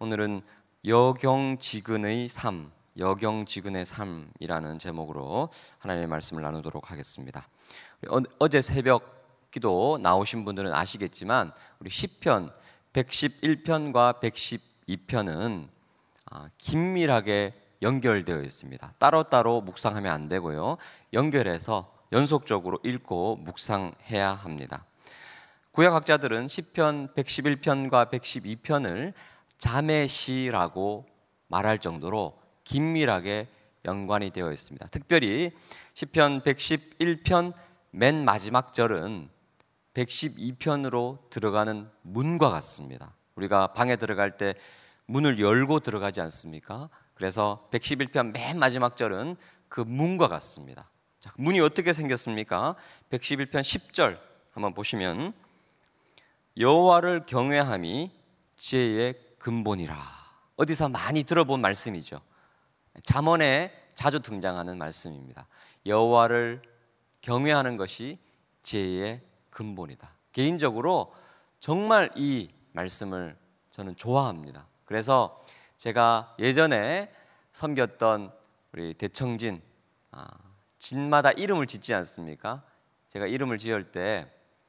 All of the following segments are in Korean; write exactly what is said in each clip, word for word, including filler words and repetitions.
오늘은 여경지근의 삶, 여경지근의 삶이라는 제목으로 하나님의 말씀을 나누도록 하겠습니다. 어, 어제 새벽 기도 나오신 분들은 아시겠지만 우리 시편 백십일 편과 백십이 편은 아, 긴밀하게 연결되어 있습니다. 따로따로 묵상하면 안 되고요, 연결해서 연속적으로 읽고 묵상해야 합니다. 구약학자들은 시편 백십일 편과 백십이 편을 자매시라고 말할 정도로 긴밀하게 연관이 되어 있습니다. 특별히 시편 백십일 편 맨 마지막 절은 백십이 편으로 들어가는 문과 같습니다. 우리가 방에 들어갈 때 문을 열고 들어가지 않습니까? 그래서 백십일 편 맨 마지막 절은 그 문과 같습니다. 자, 문이 어떻게 생겼습니까? 백십일 편 십 절 한번 보시면 여호와를 경외함이 지혜의 근본이라. 어디서 많이 들어본 말씀이죠. 잠언에 자주 등장하는 말씀입니다. 여호와를 경외하는 것이 지혜의 근본이다. 개인적으로 정말 이 말씀을 저는 좋아합니다. 그래서 제가 예전에 섬겼던 우리 대청진, 아, 진마다 이름을 짓지 않습니까? 제가 이름을 지을 때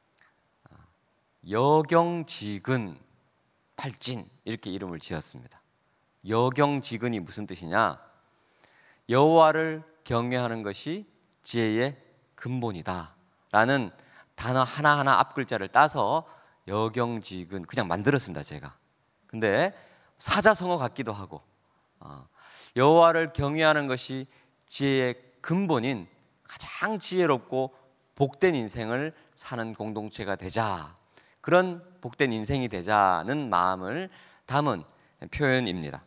여경지근 팔진 이렇게 이름을 지었습니다. 여경지근이 무슨 뜻이냐? 여호와를 경외하는 것이 지혜의 근본이다 라는 단어 하나하나 앞글자를 따서 여경지근 그냥 만들었습니다, 제가. 근데 사자성어 같기도 하고, 어, 여호와를 경외하는 것이 지혜의 근본인 가장 지혜롭고 복된 인생을 사는 공동체가 되자, 그런 복된 인생이 되자는 마음을 담은 표현입니다.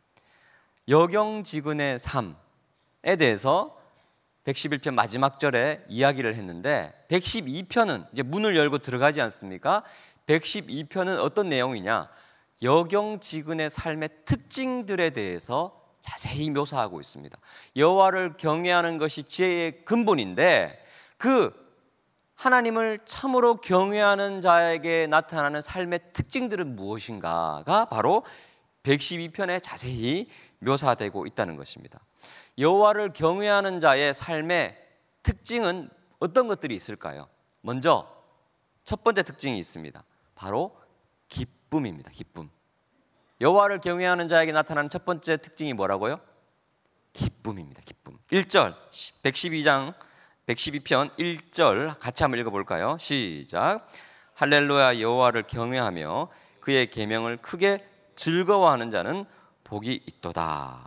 여경지근의 삶에 대해서 백십일 편 마지막 절에 이야기를 했는데, 백십이 편은 이제 문을 열고 들어가지 않습니까? 백십이 편은 어떤 내용이냐? 여경지근의 삶의 특징들에 대해서 자세히 묘사하고 있습니다. 여호와를 경외하는 것이 지혜의 근본인데, 그 하나님을 참으로 경외하는 자에게 나타나는 삶의 특징들은 무엇인가가 바로 백십이 편에 자세히 묘사되고 있다는 것입니다. 여호와를 경외하는 자의 삶의 특징은 어떤 것들이 있을까요? 먼저 첫 번째 특징이 있습니다. 바로 기쁨입니다. 기쁨. 여호와를 경외하는 자에게 나타나는 첫 번째 특징이 뭐라고요? 기쁨입니다. 기쁨. 일 절 백십이 장 백십이 편 일 절 같이 한번 읽어볼까요? 시작. 할렐루야, 여호와를 경외하며 그의 계명을 크게 즐거워하는 자는 복이 있도다.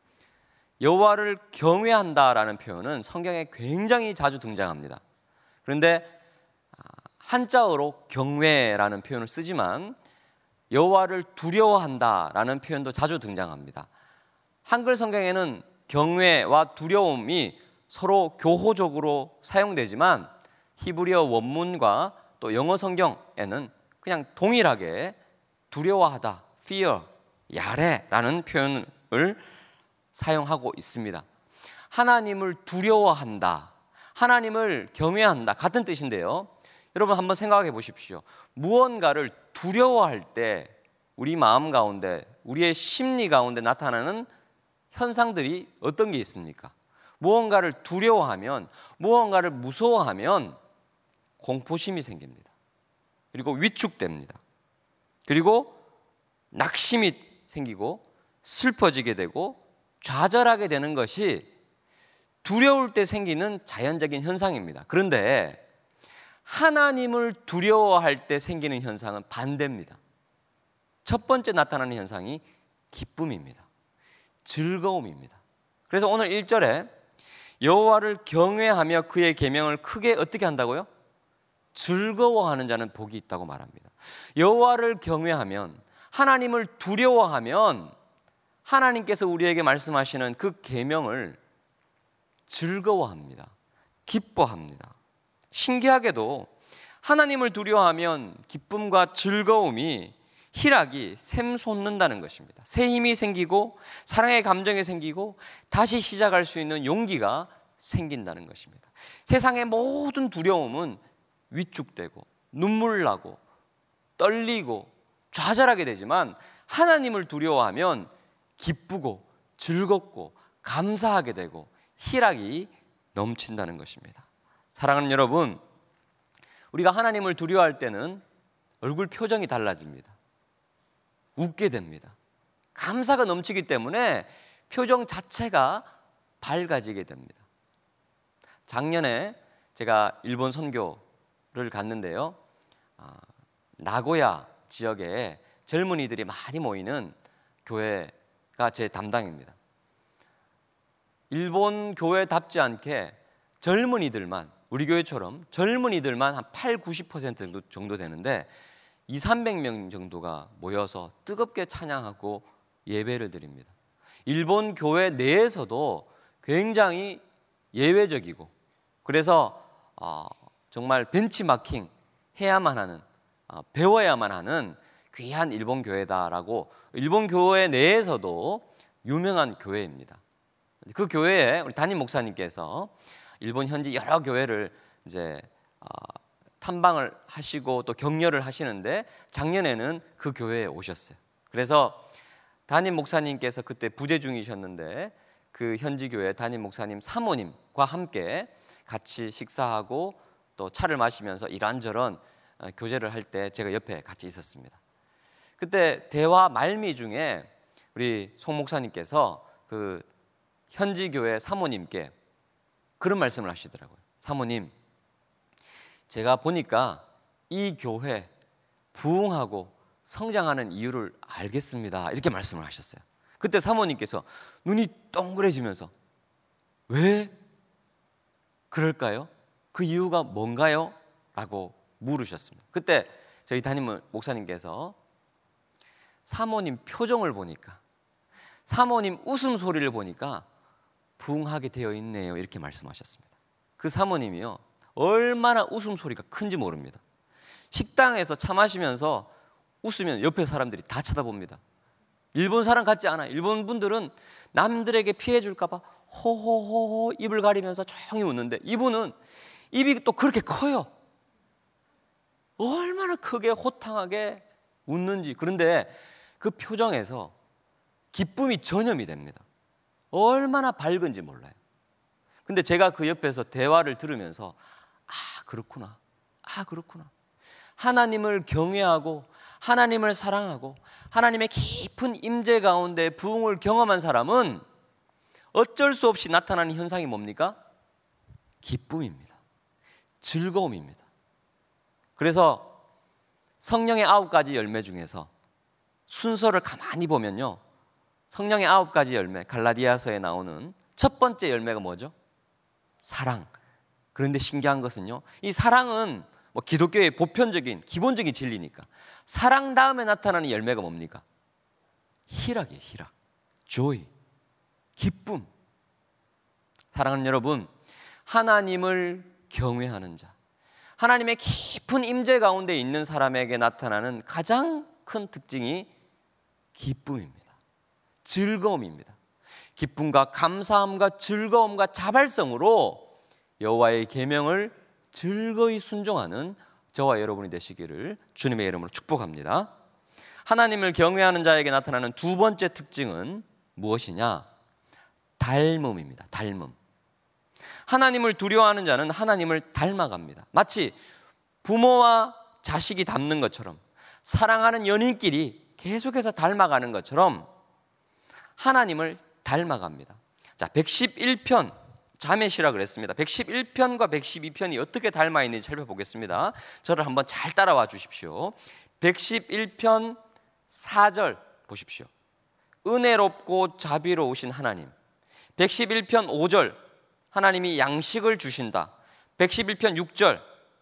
여호와를 경외한다라는 표현은 성경에 굉장히 자주 등장합니다. 그런데 한자어로 경외라는 표현을 쓰지만 여호와를 두려워한다라는 표현도 자주 등장합니다. 한글 성경에는 경외와 두려움이 서로 교호적으로 사용되지만 히브리어 원문과 또 영어 성경에는 그냥 동일하게 두려워하다, fear, 야레라는 표현을 사용하고 있습니다. 하나님을 두려워한다, 하나님을 경외한다, 같은 뜻인데요. 여러분 한번 생각해 보십시오. 무언가를 두려워할 때 우리 마음 가운데, 우리의 심리 가운데 나타나는 현상들이 어떤 게 있습니까? 무언가를 두려워하면, 무언가를 무서워하면 공포심이 생깁니다. 그리고 위축됩니다. 그리고 낙심이 생기고 슬퍼지게 되고 좌절하게 되는 것이 두려울 때 생기는 자연적인 현상입니다. 그런데 하나님을 두려워할 때 생기는 현상은 반대입니다. 첫 번째 나타나는 현상이 기쁨입니다. 즐거움입니다. 그래서 오늘 일 절에 여호와를 경외하며 그의 계명을 크게 어떻게 한다고요? 즐거워하는 자는 복이 있다고 말합니다. 여호와를 경외하면, 하나님을 두려워하면 하나님께서 우리에게 말씀하시는 그 계명을 즐거워합니다. 기뻐합니다. 신기하게도 하나님을 두려워하면 기쁨과 즐거움이, 희락이 샘솟는다는 것입니다. 새 힘이 생기고 사랑의 감정이 생기고 다시 시작할 수 있는 용기가 생긴다는 것입니다. 세상의 모든 두려움은 위축되고 눈물 나고 떨리고 좌절하게 되지만 하나님을 두려워하면 기쁘고 즐겁고 감사하게 되고 희락이 넘친다는 것입니다. 사랑하는 여러분, 우리가 하나님을 두려워할 때는 얼굴 표정이 달라집니다. 웃게 됩니다. 감사가 넘치기 때문에 표정 자체가 밝아지게 됩니다. 작년에 제가 일본 선교를 갔는데요, 아, 나고야 지역에 젊은이들이 많이 모이는 교회가 제 담당입니다. 일본 교회답지 않게 젊은이들만, 우리 교회처럼 젊은이들만 한 팔, 구십 퍼센트 정도 되는데 이삼백 명 정도가 모여서 뜨겁게 찬양하고 예배를 드립니다. 일본 교회 내에서도 굉장히 예외적이고, 그래서 어, 정말 벤치마킹 해야만 하는, 어, 배워야만 하는 귀한 일본 교회다라고 일본 교회 내에서도 유명한 교회입니다. 그 교회에 우리 담임 목사님께서 일본 현지 여러 교회를 이제 어, 탐방을 하시고 또 격려를 하시는데 작년에는 그 교회에 오셨어요. 그래서 담임 목사님께서 그때 부재 중이셨는데 그 현지 교회 담임 목사님 사모님과 함께 같이 식사하고 또 차를 마시면서 이런저런 교제를 할 때 제가 옆에 같이 있었습니다. 그때 대화 말미 중에 우리 송 목사님께서 그 현지 교회 사모님께 그런 말씀을 하시더라고요. 사모님, 제가 보니까 이 교회 부흥하고 성장하는 이유를 알겠습니다. 이렇게 말씀을 하셨어요. 그때 사모님께서 눈이 동그래지면서 왜 그럴까요? 그 이유가 뭔가요? 라고 물으셨습니다. 그때 저희 담임 목사님께서 사모님 표정을 보니까, 사모님 웃음소리를 보니까 부흥하게 되어 있네요. 이렇게 말씀하셨습니다. 그 사모님이요, 얼마나 웃음소리가 큰지 모릅니다. 식당에서 차 마시면서 웃으면 옆에 사람들이 다 쳐다봅니다. 일본 사람 같지 않아요. 일본 분들은 남들에게 피해 줄까 봐 호호호호 입을 가리면서 조용히 웃는데 이분은 입이 또 그렇게 커요. 얼마나 크게 호탕하게 웃는지. 그런데 그 표정에서 기쁨이 전염이 됩니다. 얼마나 밝은지 몰라요. 근데 제가 그 옆에서 대화를 들으면서 아 그렇구나, 아 그렇구나. 하나님을 경외하고 하나님을 사랑하고 하나님의 깊은 임재 가운데 부흥을 경험한 사람은 어쩔 수 없이 나타나는 현상이 뭡니까? 기쁨입니다. 즐거움입니다. 그래서 성령의 아홉 가지 열매 중에서 순서를 가만히 보면요, 성령의 아홉 가지 열매, 갈라디아서에 나오는 첫 번째 열매가 뭐죠? 사랑. 그런데 신기한 것은요, 이 사랑은 뭐 기독교의 보편적인 기본적인 진리니까 사랑 다음에 나타나는 열매가 뭡니까? 희락이에요. 희락, joy, 기쁨. 사랑하는 여러분, 하나님을 경외하는 자, 하나님의 깊은 임재 가운데 있는 사람에게 나타나는 가장 큰 특징이 기쁨입니다. 즐거움입니다. 기쁨과 감사함과 즐거움과 자발성으로 여호와의 계명을 즐거이 순종하는 저와 여러분이 되시기를 주님의 이름으로 축복합니다. 하나님을 경외하는 자에게 나타나는 두 번째 특징은 무엇이냐? 닮음입니다. 닮음. 하나님을 두려워하는 자는 하나님을 닮아갑니다. 마치 부모와 자식이 닮는 것처럼, 사랑하는 연인끼리 계속해서 닮아가는 것처럼 하나님을 닮아갑니다. 자, 백십일 편 자매시라 그랬습니다. 백십일 편과 백십이 편이 어떻게 닮아 있는지 살펴보겠습니다. 저를 한번 잘 따라와 주십시오. 백십일 편 사 절 보십시오. 은혜롭고 자비로우신 하나님. 백십일 편 오 절, 하나님이 양식을 주신다. 백십일 편 육 절,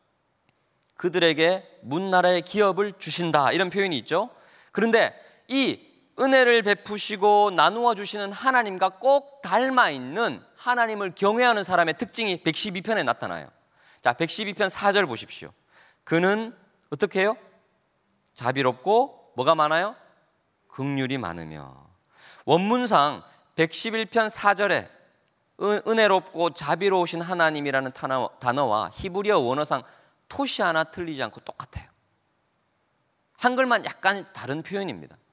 그들에게 문나라의 기업을 주신다. 이런 표현이 있죠. 그런데 이 은혜를 베푸시고 나누어 주시는 하나님과 꼭 닮아 있는 하나님을 경외하는 사람의 특징이 백십이 편에 나타나요. 자, 백십이 편 사 절 보십시오. 그는 어떻게 해요? 자비롭고 뭐가 많아요? 긍휼이 많으며. 원문상 백십일 편 사 절에 은혜롭고 자비로우신 하나님이라는 단어와 히브리어 원어상 토시 하나 틀리지 않고 똑같아요. 한글만 약간 다른 표현입니다.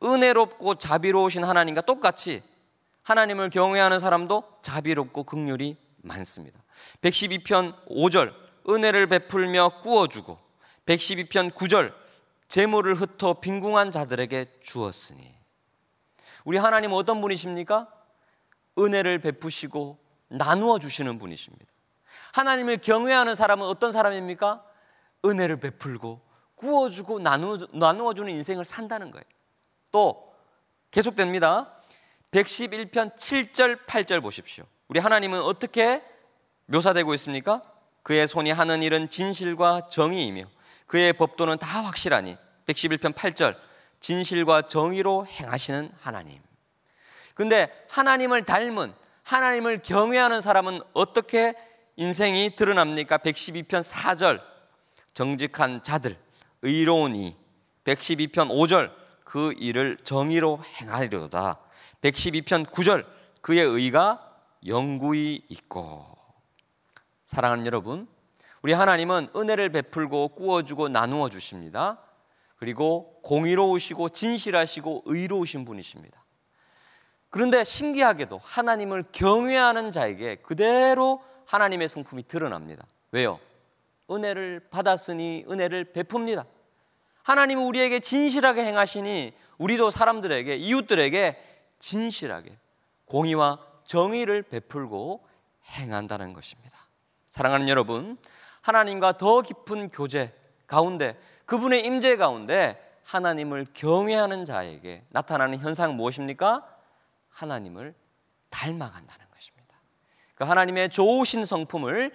은혜롭고 자비로우신 하나님과 똑같이 하나님을 경외하는 사람도 자비롭고 긍휼이 많습니다. 백십이 편 오 절 은혜를 베풀며 꾸어주고, 백십이 편 구 절 재물을 흩어 빈궁한 자들에게 주었으니. 우리 하나님은 어떤 분이십니까? 은혜를 베푸시고 나누어 주시는 분이십니다. 하나님을 경외하는 사람은 어떤 사람입니까? 은혜를 베풀고 꾸어주고 나누어 주는 인생을 산다는 거예요. 또 계속됩니다. 백십일 편 칠 절 팔 절 보십시오. 우리 하나님은 어떻게 묘사되고 있습니까? 그의 손이 하는 일은 진실과 정의이며 그의 법도는 다 확실하니. 백십일 편 팔 절 진실과 정의로 행하시는 하나님. 근데 하나님을 닮은, 하나님을 경외하는 사람은 어떻게 인생이 드러납니까? 백십이 편 사 절 정직한 자들 의로운 이. 백십이 편 오 절 그 일을 정의로 행하리로다. 백십이 편 구 절 그의 의가 영구히 있고. 사랑하는 여러분, 우리 하나님은 은혜를 베풀고 꾸어주고 나누어 주십니다. 그리고 공의로우시고 진실하시고 의로우신 분이십니다. 그런데 신기하게도 하나님을 경외하는 자에게 그대로 하나님의 성품이 드러납니다. 왜요? 은혜를 받았으니 은혜를 베풉니다. 하나님은 우리에게 진실하게 행하시니 우리도 사람들에게, 이웃들에게 진실하게 공의와 정의를 베풀고 행한다는 것입니다. 사랑하는 여러분, 하나님과 더 깊은 교제 가운데, 그분의 임재 가운데 하나님을 경외하는 자에게 나타나는 현상은 무엇입니까? 하나님을 닮아간다는 것입니다. 그 하나님의 좋으신 성품을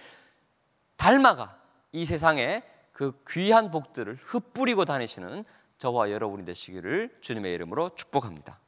닮아가 이 세상에 그 귀한 복들을 흩뿌리고 다니시는 저와 여러분이 되시기를 주님의 이름으로 축복합니다.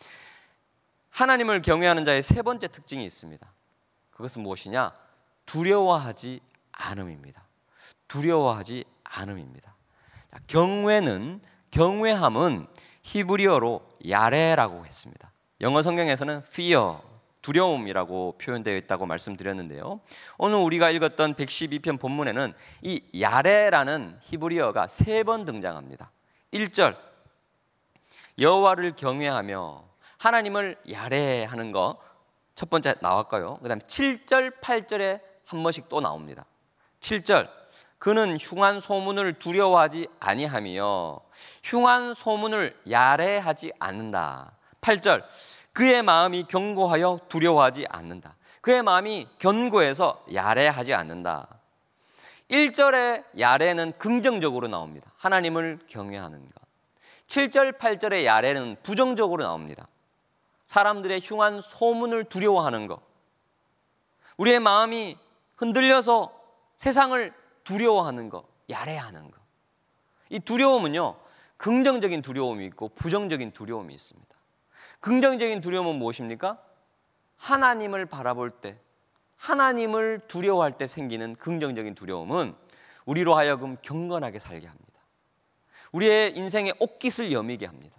하나님을 경외하는 자의 세 번째 특징이 있습니다. 그것은 무엇이냐? 두려워하지 않음입니다. 두려워하지 않음입니다. 자, 경외는, 경외함은 히브리어로 야레라고 했습니다. 영어 성경에서는 fear, 두려움이라고 표현되어 있다고 말씀드렸는데요. 오늘 우리가 읽었던 백십이 편 본문에는 이 야레라는 히브리어가 세 번 등장합니다. 일 절 여호와를 경외하며, 하나님을 야레하는 거 첫 번째 나왔고요. 그 다음에 칠 절 팔 절에 한 번씩 또 나옵니다. 칠 절 그는 흉한 소문을 두려워하지 아니하며 흉한 소문을 야레하지 않는다. 팔 절 그의 마음이 견고하여 두려워하지 않는다. 그의 마음이 견고해서 야레하지 않는다. 일 절의 야레는 긍정적으로 나옵니다. 하나님을 경외하는 것. 칠 절 팔 절의 야레는 부정적으로 나옵니다. 사람들의 흉한 소문을 두려워하는 것. 우리의 마음이 흔들려서 세상을 두려워하는 것, 야레하는 것. 이 두려움은요, 긍정적인 두려움이 있고 부정적인 두려움이 있습니다. 긍정적인 두려움은 무엇입니까? 하나님을 바라볼 때, 하나님을 두려워할 때 생기는 긍정적인 두려움은 우리로 하여금 경건하게 살게 합니다. 우리의 인생에 옷깃을 여미게 합니다.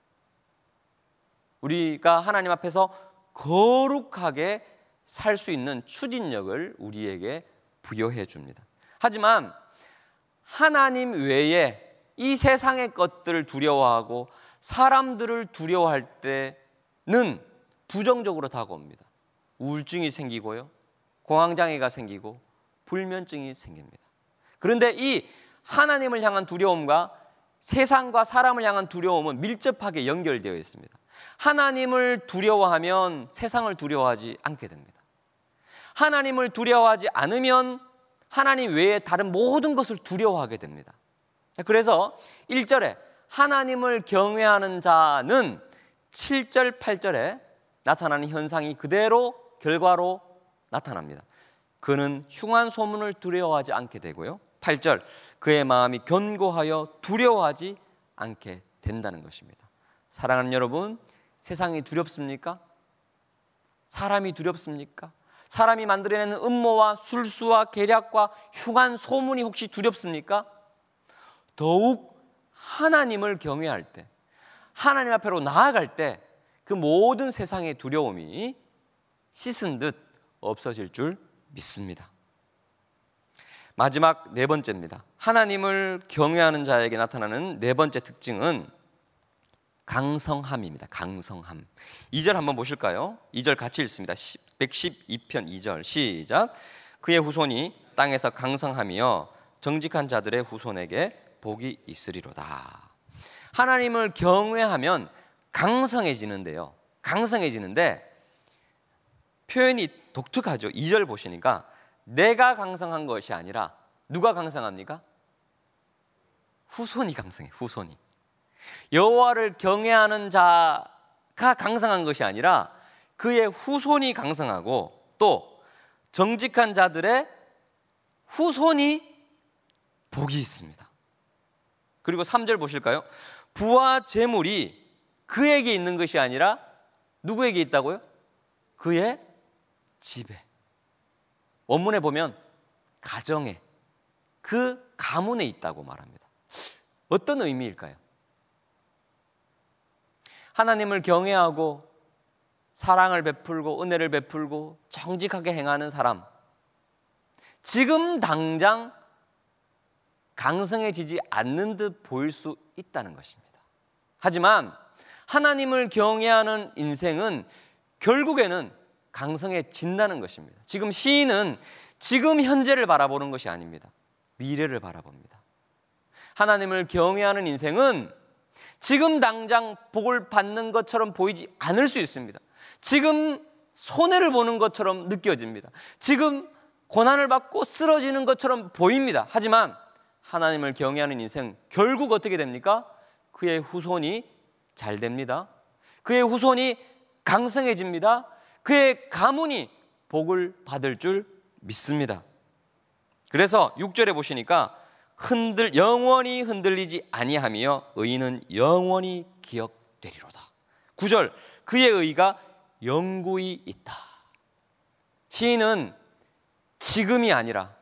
우리가 하나님 앞에서 거룩하게 살 수 있는 추진력을 우리에게 부여해 줍니다. 하지만 하나님 외에 이 세상의 것들을 두려워하고 사람들을 두려워할 때는 부정적으로 다가옵니다. 우울증이 생기고요, 공황장애가 생기고 불면증이 생깁니다. 그런데 이 하나님을 향한 두려움과 세상과 사람을 향한 두려움은 밀접하게 연결되어 있습니다. 하나님을 두려워하면 세상을 두려워하지 않게 됩니다. 하나님을 두려워하지 않으면 하나님 외에 다른 모든 것을 두려워하게 됩니다. 그래서 일 절에 하나님을 경외하는 자는 칠 절 팔 절에 나타나는 현상이 그대로 결과로 나타납니다. 그는 흉한 소문을 두려워하지 않게 되고요, 팔 절 그의 마음이 견고하여 두려워하지 않게 된다는 것입니다. 사랑하는 여러분, 세상이 두렵습니까? 사람이 두렵습니까? 사람이 만들어내는 음모와 술수와 계략과 흉한 소문이 혹시 두렵습니까? 더욱 하나님을 경외할 때, 하나님 앞으로 나아갈 때 그 모든 세상의 두려움이 씻은 듯 없어질 줄 믿습니다. 마지막 네 번째입니다. 하나님을 경외하는 자에게 나타나는 네 번째 특징은 강성함입니다. 강성함. 이 절 한번 보실까요? 이 절 같이 읽습니다. 백십이 편 이 절 시작. 그의 후손이 땅에서 강성함이여 정직한 자들의 후손에게 복이 있으리로다. 하나님을 경외하면 강성해지는데요. 강성해지는데 표현이 독특하죠. 이 절 보시니까 내가 강성한 것이 아니라 누가 강성합니까? 후손이 강성해. 후손이. 여호와를 경외하는 자가 강성한 것이 아니라 그의 후손이 강성하고 또 정직한 자들의 후손이 복이 있습니다. 그리고 삼 절 보실까요? 부와 재물이 그에게 있는 것이 아니라 누구에게 있다고요? 그의 집에. 원문에 보면 가정에, 그 가문에 있다고 말합니다. 어떤 의미일까요? 하나님을 경외하고 사랑을 베풀고 은혜를 베풀고 정직하게 행하는 사람, 지금 당장 강성해지지 않는 듯 보일 수 있다는 것입니다. 하지만 하나님을 경외하는 인생은 결국에는 강성해진다는 것입니다. 지금 시인은 지금 현재를 바라보는 것이 아닙니다. 미래를 바라봅니다. 하나님을 경외하는 인생은 지금 당장 복을 받는 것처럼 보이지 않을 수 있습니다. 지금 손해를 보는 것처럼 느껴집니다. 지금 고난을 받고 쓰러지는 것처럼 보입니다. 하지만 하나님을 경외하는 인생 결국 어떻게 됩니까? 그의 후손이 잘 됩니다. 그의 후손이 강성해집니다. 그의 가문이 복을 받을 줄 믿습니다. 그래서 육 절에 보시니까 흔들 영원히 흔들리지 아니하며 의인은 영원히 기억되리로다. 구 절 그의 의가 영구히 있다. 시인은 지금이 아니라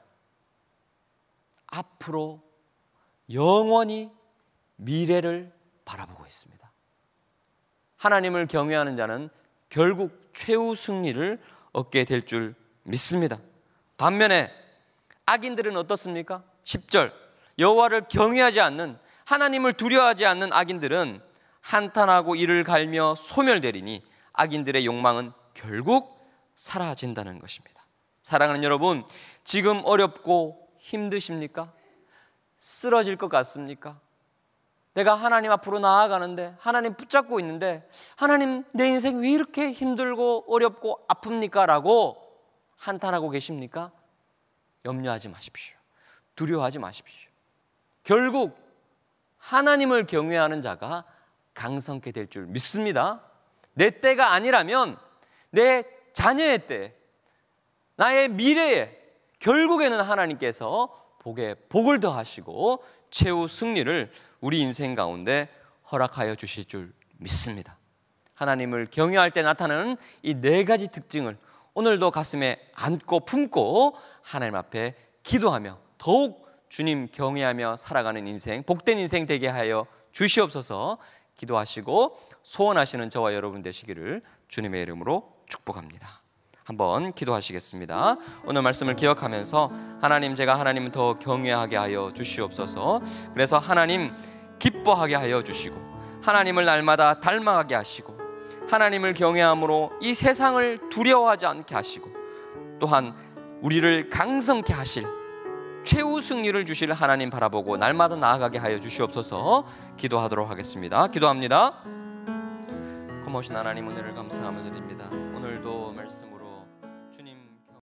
앞으로 영원히 미래를 바라보고 있습니다. 하나님을 경외하는 자는 결국 최후 승리를 얻게 될 줄 믿습니다. 반면에 악인들은 어떻습니까? 십 절 여호와를 경외하지 않는, 하나님을 두려워하지 않는 악인들은 한탄하고 이를 갈며 소멸되리니 악인들의 욕망은 결국 사라진다는 것입니다. 사랑하는 여러분, 지금 어렵고 힘드십니까? 쓰러질 것 같습니까? 내가 하나님 앞으로 나아가는데, 하나님 붙잡고 있는데 하나님 내 인생 왜 이렇게 힘들고 어렵고 아픕니까? 라고 한탄하고 계십니까? 염려하지 마십시오. 두려워하지 마십시오. 결국 하나님을 경외하는 자가 강성케 될 줄 믿습니다. 내 때가 아니라면 내 자녀의 때, 나의 미래에 결국에는 하나님께서 복에 복을 더하시고 최후 승리를 우리 인생 가운데 허락하여 주실 줄 믿습니다. 하나님을 경외할 때 나타나는 이 네 가지 특징을 오늘도 가슴에 안고 품고 하나님 앞에 기도하며 더욱 주님 경외하며 살아가는 인생, 복된 인생 되게 하여 주시옵소서. 기도하시고 소원하시는 저와 여러분 되시기를 주님의 이름으로 축복합니다. 한번 기도하시겠습니다. 오늘 말씀을 기억하면서 하나님, 제가 하나님을 더 경외하게 하여 주시옵소서. 그래서 하나님 기뻐하게 하여 주시고 하나님을 날마다 닮아가게 하시고 하나님을 경외함으로 이 세상을 두려워하지 않게 하시고 또한 우리를 강성케 하실 최후 승리를 주실 하나님 바라보고 날마다 나아가게 하여 주시옵소서. 기도하도록 하겠습니다. 기도합니다. 고마우신 하나님, 은혜를 감사함을 드립니다. 오늘도 말씀으로